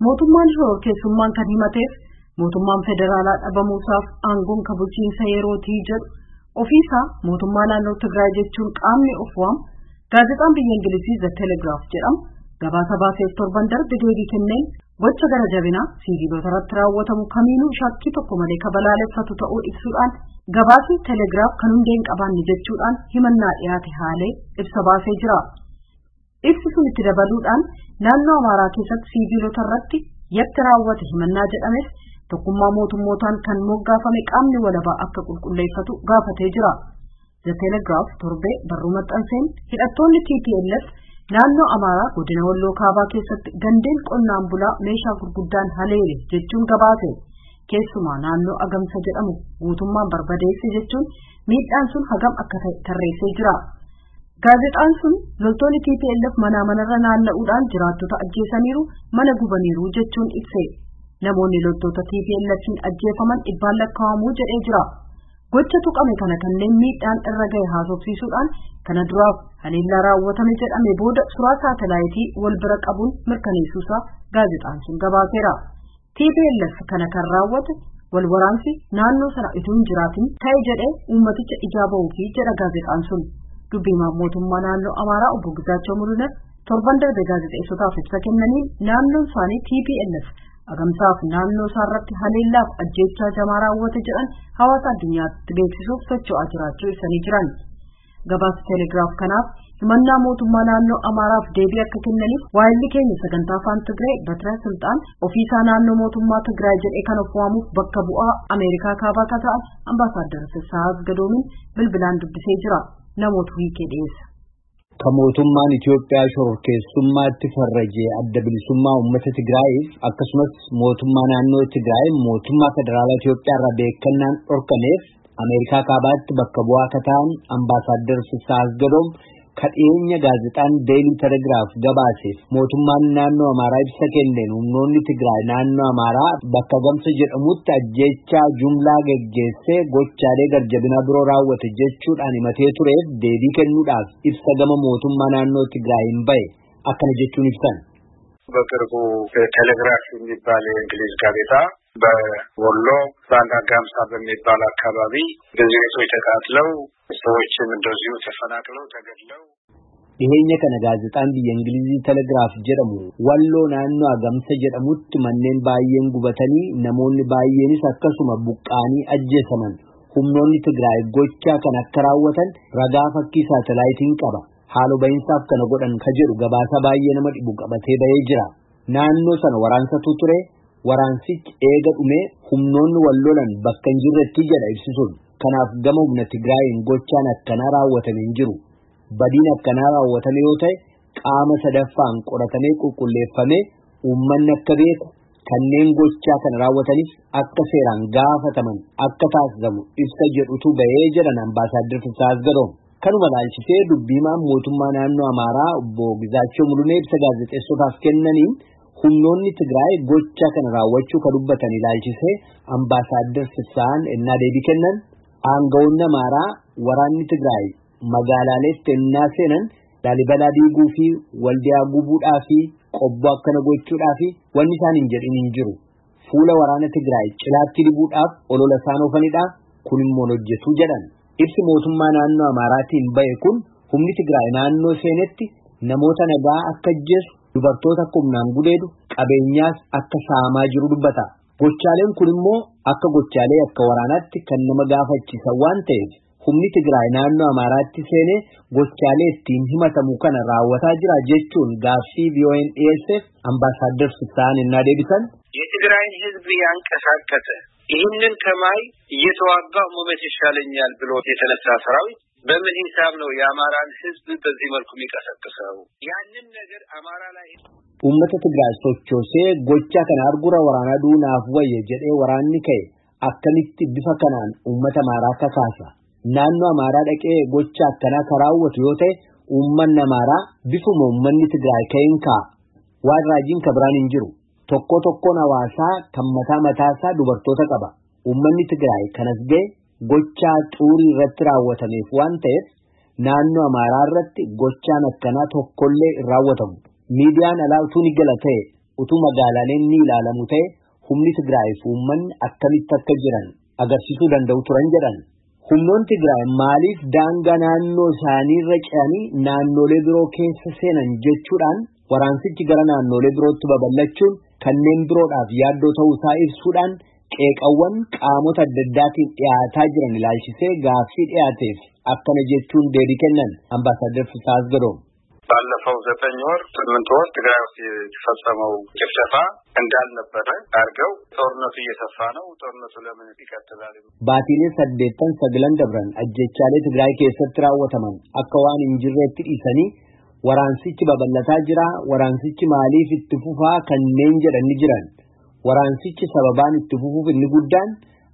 mootummaan shoror keessummaan kan himateef mootummaan federaalaa dhabamuusaaf aangoon kan bulchiinsa yerootii jedhu ofiisaa mootummaa naannoo Tigraay jechuun qaamni of waamu gaazexaan biyya Ingilizii The Telegraph jedhamu gabaasa baaseef torban darbe deebii kenneen gocha gara jabinaa siviilota irratti raawwatamu kamiinuu shakkii tokko malee kabalaaleffatu ta'uu ibsuudhaan gabaasni Telegraph kan hundee hin qabaanne jechuudhaan himannaa dhiyaate haalee ibsa baasee jira. Ibsi sun itti dabaluudhaan naannoo Amaaraa keessatti siviilota irratti yakki raawwate himannaa jedhames tokkummaa mootummootaan kan moggaafame qaamni walabaa akka qulqulleeffatu gaafatee jira. The Telegraph torbee barruu maxxanseen hidhattoonni TPLF naannoo Amaaraa godina Walloo Kaabaa keessatti gandeen qonnaan bulaa meeshaa gurguddaan haleele jechuun gabaase. Keessumaa naannoo Agamsa jedhamu guutummaan barbadeesse jechuun miidhaan sun hagam akka tarreessee jira. Gaazexaan sun loltoonni TPLF manarra naanna'uudhaan jiraattota ajjeesaniiru, mana gubaniiru jechuun ibse. Namoonni loltoota TPLF'n ajjeefaman dhibbaan lakkaa'amuu jedhee jira. Gocha tuqame kana kanneen miidhaan irra gahe haasofsiisuudhaan kana duraaf haleellaa raawwatame jedhame booda suuraa saatalaayitii wal bira qabuun mirkaneessuusaa gaazexaan sun gabaaseera. TPLF kana kan raawwate wal waraansi naannoo sana utuu hin jiraatin ta'e jedhee uummaticha ijaa ba'uufi jedha gaazexaan sun. Dubbiimaan mootummaa naannoo Amaaraa obbo Gizaachoo Mulunar torban darbe gaazexeessotaaf ibsa kennaniin naannoon isaanii TPLF Agamsaaf naannoo isaarratti haleellaaf ajjeechaa jamaa raawwate jedhan hawaasa addunyaatti beeksisuuf socho'aa jiraachuu ibsanii jiran. Gabaasa Telegraaf kanaaf himannaa mootummaa naannoo Amaaraaf deebii akka kennaniif waayilli keenya sagantaa afaan Tigree Batira Sultaan ofiisaa naannoo mootummaa Tigraay jedhee kan of waamuuf bakka bu'aa Ameerikaa kaabaa kan ta'an Ambaasaadder Saaas Gadoomin bilbilaan dubbisee jira. Namoota wiikee dhiyeessa. Mootummaan Itoophiyaa shoror keessummaatti farrajee adda bilisummaa uummata Tigraayiif akkasumas mootummaa naannoo Tigraay mootummaa federaalaa Itoophiyaa irraa beekannaan dhorkameef Ameerikaa kaabaatti bakka bu'aa kan ta'an Ambaasaadder Saaas Gadoom kadhiyeenya gaazexaan Deelii Telegraaf gabaaseef mootummaan naannoo Amaaraa ibsa kenneen humnoonni Tigraay naannoo Amaaraa bakka Agamsa jedhamutti ajjeechaa jumlaa geggeessee gochaalee garjabinaa biroo raawwate jechuudhaan himatee tureef deebii kennuudhaaf ibsa gama mootummaa naannoo Tigraay hin bahe akkana jechuun ibsan. በቅርቡ ቴሌግራፍ የሚባል የእንግሊዝ ጋዜጣ በወሎ ባንዳ ጋምሳ በሚባል አካባቢ ብዙ ሰዎች ተቃጥለው ሰዎችም እንደዚሁ ተፈናቅለው ተገድለው dhiheenya kana gaazexaan biyya Ingilizii Telegraaf jedhamu Walloo naannoo Agamsa jedhamutti manneen baay'een gubatanii namoonni baay'eenis akkasuma buqqaanii ajjeesaman humnoonni Tigraay gochaa kan akka raawwatan ragaa fakkii saatalaayitiin qaba. Haaloo bahinsaaf kana godhan ka jedhu gabaasa baay'ee nama dhibu qabatee bahee jira. Naannoo sana waraansatu ture. Waraansichi eega dhume humnoonni wallolan bakka hin jirretti jedha ibsisuun. Kanaaf gama humna Tigraayin gochaan akkanaa raawwatame hin jiru. Badiin akkanaa raawwatame yoo ta'e qaama sadaffaan qoratamee qulqulleeffamee uummanni akka beeku kanneen gochaa kana raawwatanis akka seeraan gaafataman akka taasisamu ibsa jedhutu bahee jedhan Ambaasaadder Saaas Gadoom. Kanuma laalchisee dubbiimaan mootummaa naannoo Amaaraa obbo Gizaachoo Mulunee ibsa gaazexeessotaaf kennaniin humnoonni Tigraay gocha kana raawwachuu ka dubbatan ilaalchisee Ambaasaadder Saasan ennaa deebii kennan aangawoonni Amaaraa waraanni Tigraay magaalaaleetti ennaa seenan Laalibalaa diiguu fi waldiyaa gubuudhaa fi qobbo akkana gochuudhaa fi wanni isaan hin jedhin hin jiru. Fuula waraana Tigraay cilaatti dibuudhaaf olola isaan oofanidha. Kun immoo hojjetu jedhan. Ibsi mootummaa naannoo Amaaraatiin bahe kun humni Tigraay naannoo seenetti namoota nagaa akka ajjeesu dubartoota akka humnaan gudeedu qabeenyaas akka saamaa jiru dubbata. Gochaaleen kun immoo akka gochaalee akka waraanaatti kan nama gaafachiisan waan ta'eef humni Tigraay naannoo Amaaraatti seenee gochaalee ittiin himatamu kana raawwataa jira jechuun gaaffii BON dhiyeesseef Ambaasaadder Saasan ennaa deebisan የትግራይን ህዝብ ያንቀሳቀሰ ይህንን ከማይ እየተዋጋው መመት ይሻለኛል ብሎ የተነሳ ሰራዊት በምን ሂሳብ ነው የአማራን ህዝብ በዚህ መልኩ የሚቀሰቅሰው? ያንን ነገር አማራ ላይ ummata Tigraay sochoosee gocha kana argura waraana duunaaf wayye jedhee waraanni ka'e akkamitti bifa kanaan ummata Amaaraa kakaasa. Naannoo Amaaraa dhaqee gocha akkanaa karaawwatu yoo ta'e uummanni Amaaraa bifuma uummanni Tigraay ka'een ka'a. Waan raajiin kabiraan hin jiru. Tokkoon hawaasaa kan mataasaa dubartoota qaba. Uummanni Tigraay kanas ga'e gochaa xuurii irratti raawwatameef waan ta'eef naannoo Amaaraa irratti gochaan akkanaa tokkollee hin raawwatamu. Miidiyaan alaa utuu ni gala ta'e utuu magaalaaleen ni ilaalamu ta'e humni Tigraay fi uummanni akkamitti akka jiran agarsiisuu danda'u turan jedhan. Humnoonni Tigraay maaliif daangaa naannoo isaaniirra ce'anii naannolee biroo keessa seenan jechuudhaan waraansichi gara naannolee birootti babal'achuun kanneen biroodhaaf yaaddoo ta'uu isaa ibsuudhaan qeeqawwan qaamota adda addaatiin dhiyaataa jiran ilaalchisee gaaffii dhiyaateef akkana jechuun deebii kennan Ambaasaadder Fisaa Asgadoom. ባለፈው 9 ወር 8 ወር ትግራይ ውስጥ የተፈጸመው ጭፍጨፋ እንዳልነበረ አርገው ጦርነቱ እየሰፋ ነው ጦርነቱ ለምን ይቀጥላል ባቲሌ ሰደተን ሰግለን ደብረን አጀቻሌ ትግራይ ከሰት ራወተማን አከዋን እንጅሬት ኢሰኒ ወራንሲች በበለታ ጅራ ወራንሲች ማሊፍ ትፉፋ ከነን ጀደን ጅራን ወራንሲች ሰበባን ትፉፉፍ ንጉዳን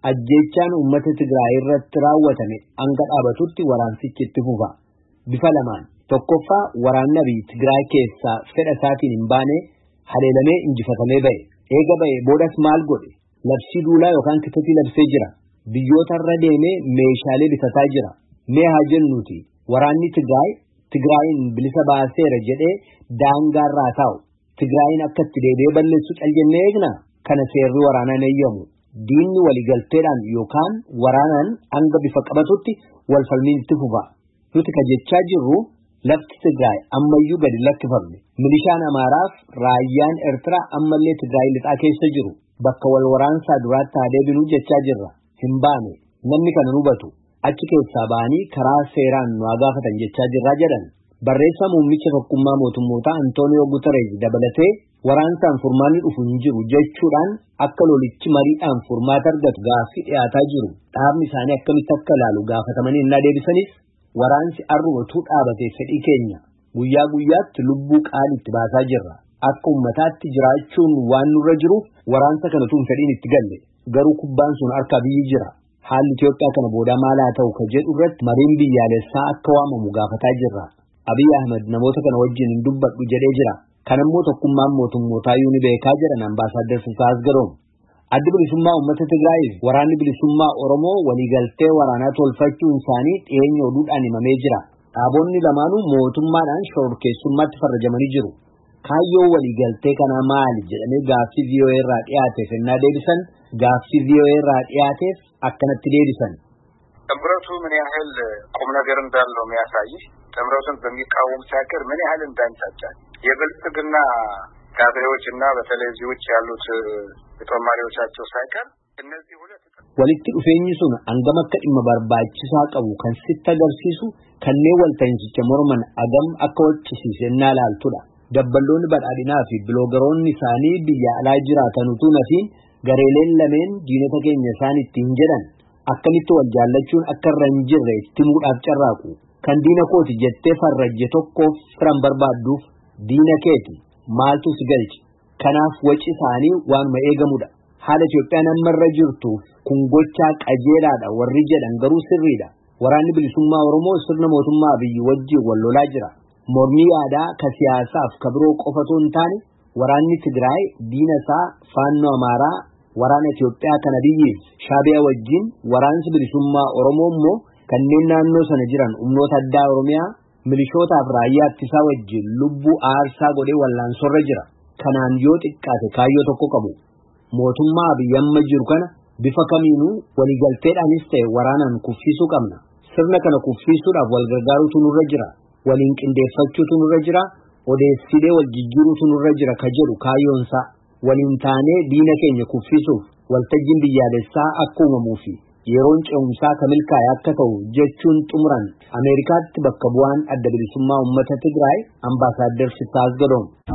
አጀቻን ኡመተ ትግራይ ረትራወተኔ አንገጣበቱት ወራንሲች ትፉፋ ቢፈለማን tokkoffa waraanni biyya Tigraay keessa fedha isaatiin hin baane haleelamee injifatamee ba'e. Eega ba'e boodas maal godhe? Labsii duulaa yookaan kitabii labsee jira. Biyyoota irra deemee meeshaalee bitataa jira. Mee haa jennuuti waraanni Tigraayin bilisa baaseera jedhee daangaarraa taa'u. Tigraayin akka itti deebi'ee balleessu caljennee eegna. Kana seerri waraanaan eeyyamu. Diinni waliigalteedhaan yookaan waraanaan hanga bifa qabatutti wal falmiin itti fufa. Nuti kajechaa jirru lafti Tigraay ammayyuu gadi lakkifamne milishaan Amaaraaf raayyaan Eertiraa ammallee Tigraay lixaa keessa jiru bakka wal waraansaa duraatti adeebinuu jechaa jirra hin baane namni kana hubatu achi keessaa ba'anii karaa seeraan nu gaafatan jechaa jirra jedhan barreessaa muummicha tokkummaa mootummootaa Antooniyoo Guterees dabalatee waraansaan furmaanni dhufu hin jiru jechuudhaan akka lolichi mariidhaan furmaata argatu gaaffii dhiyaataa jiru dhaabni isaanii akkamitti akka ilaalu gaafatamanii hin deebisanis waraansi arruutu dhaabate fedhii keenya guyyaa guyyaatti lubbuu qaalitti baasaa jirra akka ummataatti jiraachuun waan nurra jiruuf waraansa kana tun fedhiin itti galle garuu kubbaan sun harka biyyi jira haalli Itoophiyaa kana booda maal haa ta'u ka jedhu irratti mariin biyyaalessaa akka waamamu gaafataa jirra Abiy Ahmed namoota kana wajjin hin dubbadhu jedhee jira kanammoo tokkummaan mootummootaa yuuni beekaa jedhan Ambaasaadder Fisaa Asgadoom. Addi bilisummaa uummata Tigraay waraanni bilisummaa Oromoo waliigaltee waraanaa tolfachuun isaanii dhiyeenya oduudhaan himamee jira. Dhaabonni lamaanuu mootummaadhaan shororkeessummaatti farrajamanii jiru. Kaayyoo waliigaltee kanaa maali jedhamee gaaffii VOA irraa dhiyaateef ennaa deebisan gaaffii VOA irraa dhiyaateef akkanatti deebisan. ጥምረቱ ምን ያህል ቁም ነገር እንዳለው የሚያሳይ ጥምረቱን በሚቃወም ሳይቀር ምን ያህል እንዳንጫጫል የብልጽግና ካድሬዎችና በተለይ እዚዎች ያሉት ተማሪዎቻቸው ሳይቀር እነዚህ ሁለት walitti dhufeenyi sun hangam akka dhimma barbaachisaa qabu kan sitti agarsiisu kanneen walta'insicha morman agam akka waccisiisennaa laaltudha. Dabballoonni badhaadhinaa fi biloogaroonni isaanii biyya alaa jiraatan utuu nafiin gareeleen lameen diinota keenya isaan ittiin jedhan akkamitti wal jaallachuun akka irra hin jirre itti muudhaaf carraaqu. Kan diina kooti jettee farrajje tokkoof firan barbaadduuf diina keeti maaltu si galchi. Kanaaf waci isaanii waanuma eegamudha. Haala Itoophiyaan ammarra jirtu kun gochaa qajeelaadha warri jedhan garuu sirriidha. Waraanni bilisummaa Oromoo sirna mootummaa biyyi wajjin wal lolaa jira. Mormii yaadaa ka siyaasaaf ka biroo qofatu hin taane waraanni Tigraay diina isaa faannoo Amaaraa waraana Itoophiyaa kana biyyiif Shaabiyaa wajjin waraansi bilisummaa Oromoo immoo kanneen naannoo sana jiran humnoota addaa Oromiyaa milishootaaf raayyaa ittisaa wajjin lubbuu aarsaa godhee wallaansorra jira. Kanaan yoo xiqqaate kaayyoo tokko qabu. Mootummaa biyyamma jiru kana bifa kamiinuu waliigalteedhaanis ta'e waraanaan kuffisuu qabna. Sirna kana kuffisuudhaaf wal gargaaruutu nurra jira. Waliin qindeeffachuutu nurra jira. Odeessilee wal jijjiiruutu nurra jira ka jedhu kaayyoonsaa. Waliin taanee diina keenya kuffisuuf waltajjiin biyyaalessaa akka uumamuu fi yeroon ce'umsaa ka milkaa'e akka ta'u jechuun xumuran Ameerikaatti bakka bu'aan adda bilisummaa uummata Tigraay Ambaasaadder Fisaa Asgadoom.